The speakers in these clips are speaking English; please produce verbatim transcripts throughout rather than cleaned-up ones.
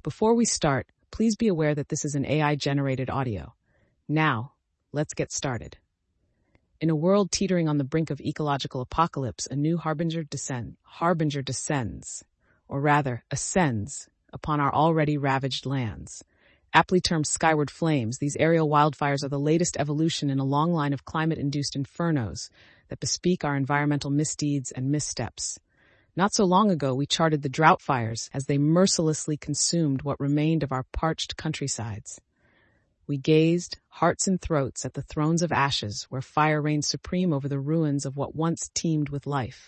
Before we start, please be aware that this is an A I-generated audio. Now, let's get started. In a world teetering on the brink of ecological apocalypse, a new harbinger descend, harbinger descends, or rather, ascends, upon our already ravaged lands. Aptly termed skyward flames, these aerial wildfires are the latest evolution in a long line of climate-induced infernos that bespeak our environmental misdeeds and missteps. Not so long ago, we charted the drought fires as they mercilessly consumed what remained of our parched countrysides. We gazed, hearts and throats, at the thrones of ashes where fire reigned supreme over the ruins of what once teemed with life.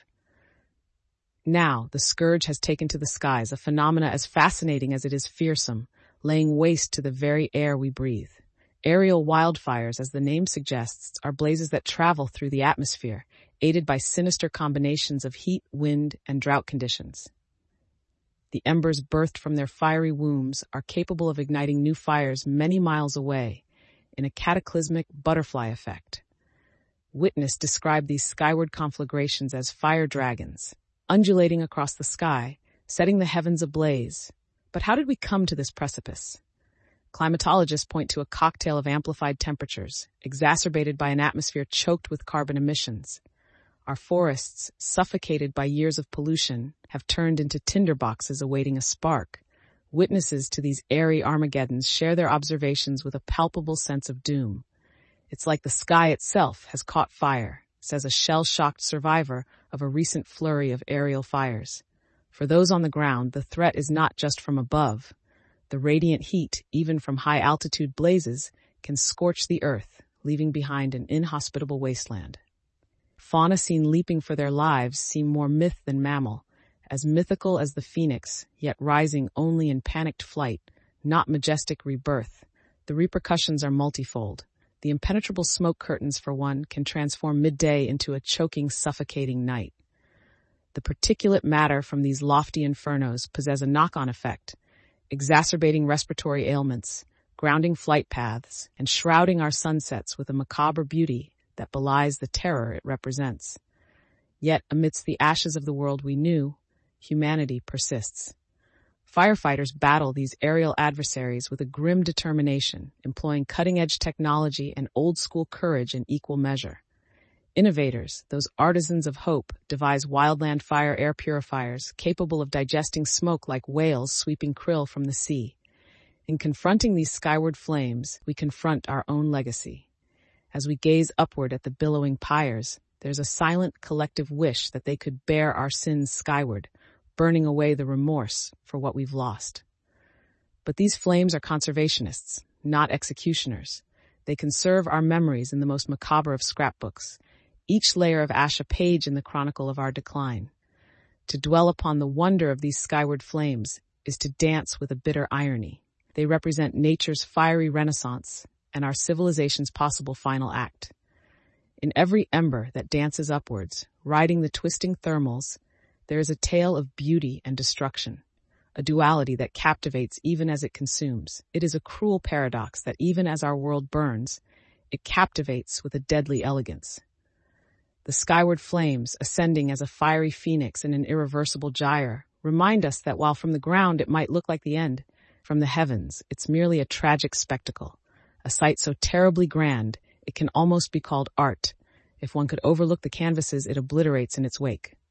Now, the scourge has taken to the skies, a phenomena as fascinating as it is fearsome, laying waste to the very air we breathe. Aerial wildfires, as the name suggests, are blazes that travel through the atmosphere, aided by sinister combinations of heat, wind, and drought conditions. The embers birthed from their fiery wombs are capable of igniting new fires many miles away, in a cataclysmic butterfly effect. Witness described these skyward conflagrations as fire dragons, undulating across the sky, setting the heavens ablaze. But how did we come to this precipice? Climatologists point to a cocktail of amplified temperatures, exacerbated by an atmosphere choked with carbon emissions. Our forests, suffocated by years of pollution, have turned into tinderboxes awaiting a spark. Witnesses to these airy Armageddons share their observations with a palpable sense of doom. It's like the sky itself has caught fire, says a shell-shocked survivor of a recent flurry of aerial fires. For those on the ground, the threat is not just from above. The radiant heat, even from high-altitude blazes, can scorch the earth, leaving behind an inhospitable wasteland. Fauna seen leaping for their lives seem more myth than mammal, as mythical as the phoenix, yet rising only in panicked flight, not majestic rebirth. The repercussions are multifold. The impenetrable smoke curtains, for one, can transform midday into a choking, suffocating night. The particulate matter from these lofty infernos possess a knock-on effect, exacerbating respiratory ailments, grounding flight paths, and shrouding our sunsets with a macabre beauty that belies the terror it represents. Yet, amidst the ashes of the world we knew, humanity persists. Firefighters battle these aerial adversaries with a grim determination, employing cutting-edge technology and old-school courage in equal measure. Innovators, those artisans of hope, devise wildland fire air purifiers capable of digesting smoke like whales sweeping krill from the sea. In confronting these skyward flames, we confront our own legacy. As we gaze upward at the billowing pyres, there's a silent collective wish that they could bear our sins skyward, burning away the remorse for what we've lost. But these flames are conservationists, not executioners. They conserve our memories in the most macabre of scrapbooks, each layer of ash a page in the chronicle of our decline. To dwell upon the wonder of these skyward flames is to dance with a bitter irony. They represent nature's fiery renaissance and our civilization's possible final act. In every ember that dances upwards, riding the twisting thermals, there is a tale of beauty and destruction, a duality that captivates even as it consumes. It is a cruel paradox that even as our world burns, it captivates with a deadly elegance. The skyward flames, ascending as a fiery phoenix in an irreversible gyre, remind us that while from the ground it might look like the end, from the heavens it's merely a tragic spectacle, a sight so terribly grand it can almost be called art. If one could overlook the canvases it obliterates in its wake.